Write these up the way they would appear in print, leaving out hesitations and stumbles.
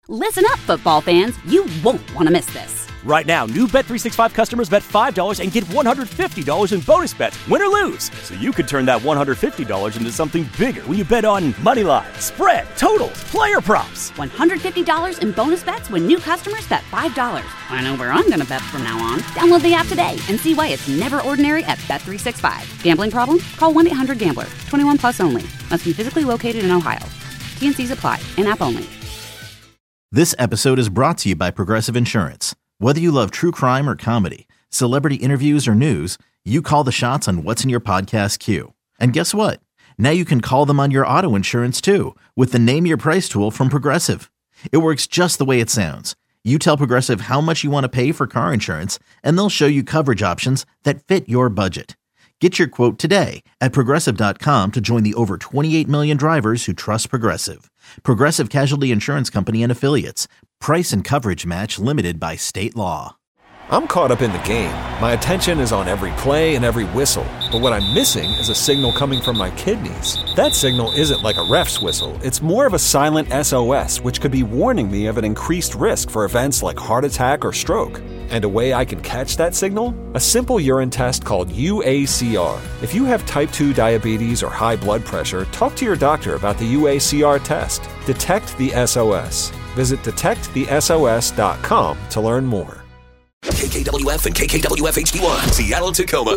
Listen up, football fans. You won't want to miss this. Right now, new Bet365 customers bet $5 and get $150 in bonus bets, win or lose. So you could turn that $150 into something bigger when you bet on money line, spread, totals, player props. $150 in bonus bets when new customers bet $5. I know where I'm going to bet from now on. Download the app today and see why it's never ordinary at Bet365. Gambling problem? Call 1-800-GAMBLER. 21 plus only. Must be physically located in Ohio. T&Cs apply. In-app only. This episode is brought to you by Progressive Insurance. Whether you love true crime or comedy, celebrity interviews or news, you call the shots on what's in your podcast queue. And guess what? Now you can call them on your auto insurance too with the Name Your Price tool from Progressive. It works just the way it sounds. You tell Progressive how much you want to pay for car insurance, and they'll show you coverage options that fit your budget. Get your quote today at Progressive.com to join the over 28 million drivers who trust Progressive. Progressive Casualty Insurance Company and Affiliates. Price and coverage match limited by state law. I'm caught up in the game. My attention is on every play and every whistle. But what I'm missing is a signal coming from my kidneys. That signal isn't like a ref's whistle. It's more of a silent SOS, which could be warning me of an increased risk for events like heart attack or stroke. And a way I can catch that signal? A simple urine test called UACR. If you have type 2 diabetes or high blood pressure, talk to your doctor about the UACR test. Detect the SOS. Visit detectthesos.com to learn more. KKWF and KKWF HD1, Seattle, Tacoma.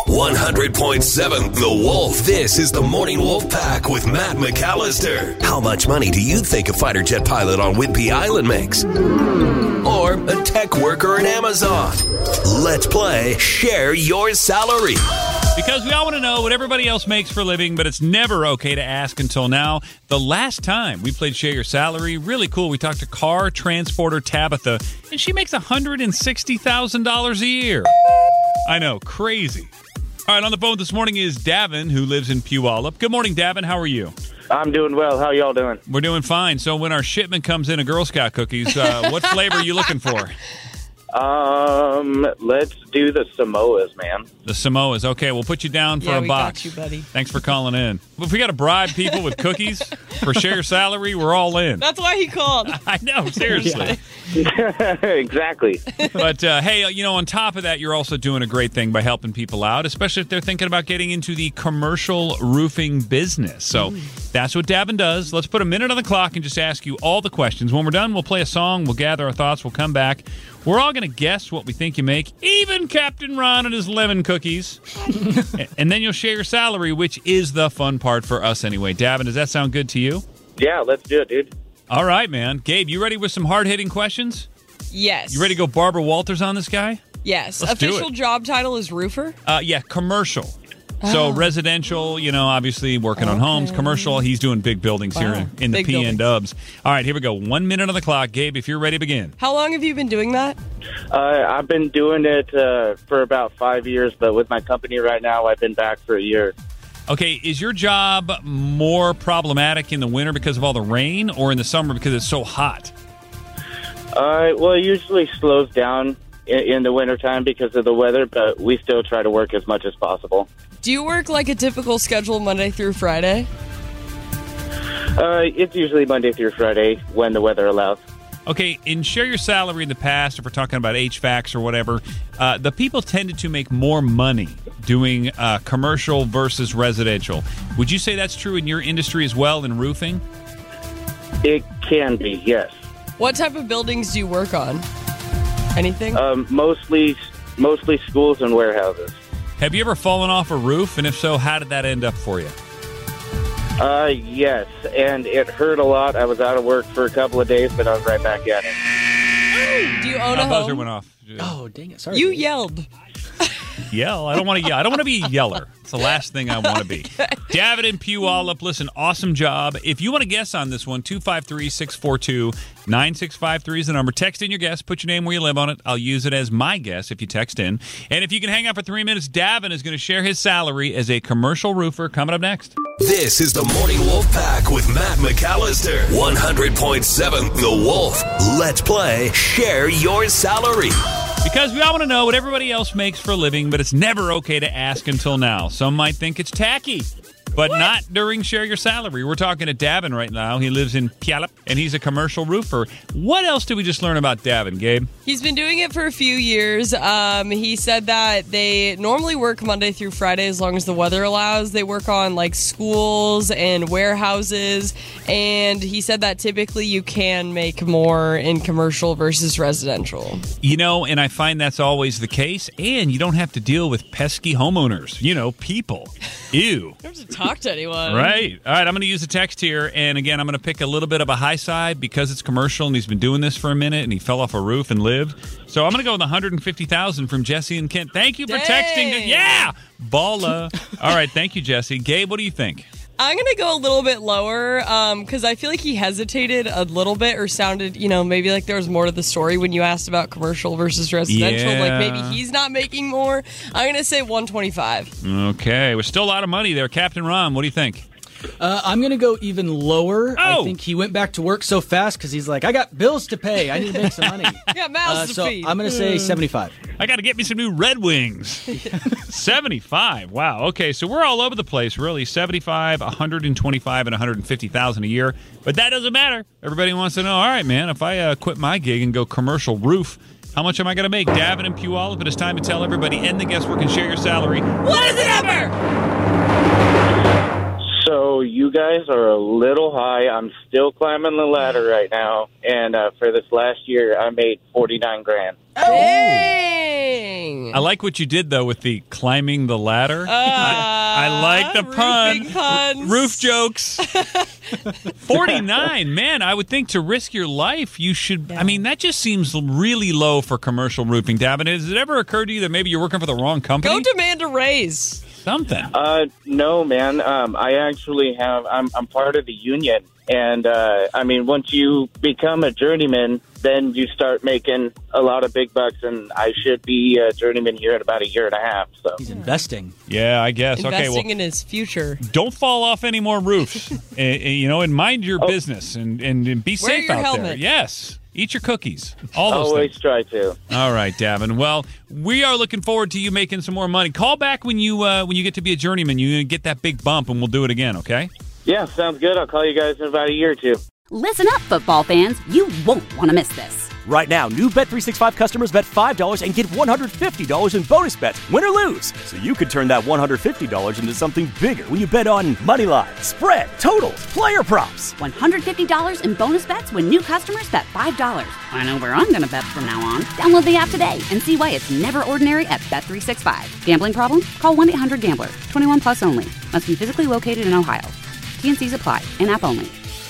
100.7 The Wolf. This is the Morning Wolf Pack with Matt McAllister. How much money do you think a fighter jet pilot on Whidbey Island makes? Or a tech worker at Amazon? Let's play Share Your Salary. Because we all want to know what everybody else makes for a living, but it's never okay to ask until now. The last time we played Share Your Salary, really cool. We talked to car transporter Tabitha, and she makes $160,000 a year. I know, crazy. All right, on the phone this morning is Davin, who lives in Puyallup. Good morning, Davin. How are you? I'm doing well. How y'all doing? We're doing fine. So when our shipment comes in of Girl Scout cookies, what flavor are you looking for? Let's do the Samoas, man. The Samoas. Okay, we'll put you down for a box. Got you, buddy. Thanks for calling in. If we got to bribe people with cookies for Share Your Salary, we're all in. That's why he called. I know, seriously. Exactly. But, hey, on top of that, you're also doing a great thing by helping people out, especially if they're thinking about getting into the commercial roofing business. So that's what Davin does. Let's put a minute on the clock and just ask you all the questions. When we're done, we'll play a song. We'll gather our thoughts. We'll come back. We're all going to guess what we think you make, even Captain Ron and his lemon cookies. And then you'll share your salary, which is the fun part for us anyway. Davin, does that sound good to you? Yeah, let's do it, dude. All right, man. Gabe, you ready with some hard-hitting questions? Yes. You ready to go Barbara Walters on this guy? Yes. Let's do Official it. job title is roofer? Yeah, commercial. So residential, obviously working on homes. Commercial, he's doing big buildings here in the Big PN buildings. Dubs. All right, here we go. 1 minute on the clock. Gabe, if you're ready, begin. How long have you been doing that? I've been doing it for about 5 years, but with my company right now, I've been back for a year. Okay, is your job more problematic in the winter because of all the rain or in the summer because it's so hot? Well, it usually slows down in the wintertime because of the weather, but we still try to work as much as possible. Do you work like a typical schedule Monday through Friday? It's usually Monday through Friday when the weather allows. Okay, in Share Your Salary in the past, if we're talking about HVACs or whatever, the people tended to make more money doing commercial versus residential. Would you say that's true in your industry as well, in roofing? It can be, yes. What type of buildings do you work on? Anything? Mostly schools and warehouses. Have you ever fallen off a roof? And if so, how did that end up for you? Yes, and it hurt a lot. I was out of work for a couple of days, but I was right back at it. Do you own a buzzer home? went off. Oh, dang it. Sorry. You yelled. Yell. I don't want to yell. I don't want to be a yeller. It's the last thing I want to be. David and Puyallup, listen, awesome job. If you want to guess on this one, 253-642-9653 is the number. Text in your guess. Put your name where you live on it. I'll use it as my guess if you text in. And if you can hang out for 3 minutes, Davin is going to share his salary as a commercial roofer. Coming up next. This is the Morning Wolf Pack with Matt McAllister. 100.7 The Wolf. Let's play Share Your Salary. Because we all want to know what everybody else makes for a living, but it's never okay to ask until now. Some might think it's tacky. but not during Share Your Salary. We're talking to Davin right now. He lives in Puyallup, and he's a commercial roofer. What else did we just learn about Davin, Gabe? He's been doing it for a few years. He said that they normally work Monday through Friday as long as the weather allows. They work on like schools and warehouses, and he said that typically you can make more in commercial versus residential. You know, and I find that's always the case, and you don't have to deal with pesky homeowners. You know, people. Ew. You don't have to talk to anyone. Right. All right, I'm going to use a text here, and again, I'm going to pick a little bit of a high side because it's commercial, and he's been doing this for a minute, and he fell off a roof and lived. So I'm going to go with $150,000 from Jesse and Kent. Thank you for texting. Yeah! Balla. All right, thank you, Jesse. Gabe, what do you think? I'm going to go a little bit lower because I feel like he hesitated a little bit or sounded, maybe like there was more to the story when you asked about commercial versus residential. Yeah. Like maybe he's not making more. I'm going to say $125,000. Okay. We're still a lot of money there. Captain Ron, what do you think? I'm going to go even lower. Oh. I think he went back to work so fast because he's like, I got bills to pay. I need to make some money. I got mouths to feed. I'm going to say 75. I got to get me some new Red Wings. 75. Wow. Okay, so we're all over the place, really. 75, 125, and 150,000 a year. But that doesn't matter. Everybody wants to know, all right, man, if I quit my gig and go commercial roof, how much am I going to make? Davin and Puyallup, it is time to tell everybody and the guesswork and Share Your Salary. What is the number? So you guys are a little high. I'm still climbing the ladder right now, and for this last year, I made $49,000. Dang! I like what you did, though, with the climbing the ladder. I like the pun. Puns. Roof jokes. 49, man, I would think to risk your life, you should. Yeah. I mean, that just seems really low for commercial roofing, Davin. Has it ever occurred to you that maybe you're working for the wrong company? Go demand a raise. Something. No, man. I actually have. I'm part of the union, and I mean, once you become a journeyman, then you start making a lot of big bucks, and I should be a journeyman here in about a year and a half. So he's investing. Yeah, I guess. Investing in his future. Don't fall off any more roofs. And mind your business, and be safe your out helmet. there. Yes. Eat your cookies. All those Always things. try to. All right, Davin. Well, we are looking forward to you making some more money. Call back when you get to be a journeyman. You get that big bump, and we'll do it again, okay? Yeah, sounds good. I'll call you guys in about a year or two. Listen up, football fans. You won't want to miss this. Right now, new Bet365 customers bet $5 and get $150 in bonus bets, win or lose. So you could turn that $150 into something bigger when you bet on money line, spread, totals, player props. $150 in bonus bets when new customers bet $5. I know where I'm going to bet from now on. Download the app today and see why it's never ordinary at Bet365. Gambling problem? Call 1-800-GAMBLER. 21 plus only. Must be physically located in Ohio. T&Cs apply. In-app only.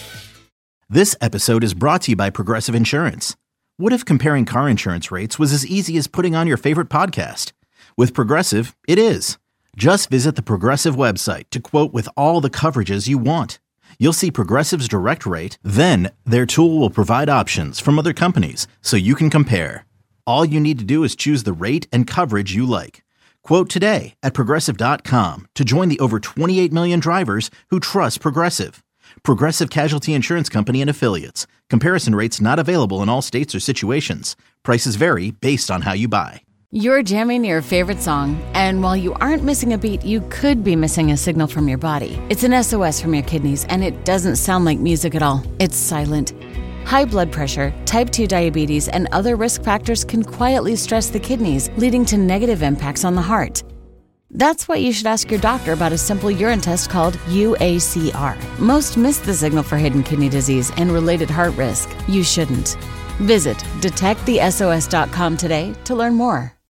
This episode is brought to you by Progressive Insurance. What if comparing car insurance rates was as easy as putting on your favorite podcast? With Progressive, it is. Just visit the Progressive website to quote with all the coverages you want. You'll see Progressive's direct rate, then their tool will provide options from other companies so you can compare. All you need to do is choose the rate and coverage you like. Quote today at Progressive.com to join the over 28 million drivers who trust Progressive. Progressive Casualty Insurance Company and Affiliates. Comparison rates not available in all states or situations. Prices vary based on how you buy. You're jamming your favorite song, and while you aren't missing a beat, you could be missing a signal from your body. It's an SOS from your kidneys, and it doesn't sound like music at all. It's silent. High blood pressure, type 2 diabetes, and other risk factors can quietly stress the kidneys, leading to negative impacts on the heart. That's why you should ask your doctor about a simple urine test called UACR. Most miss the signal for hidden kidney disease and related heart risk. You shouldn't. Visit detectthesos.com today to learn more.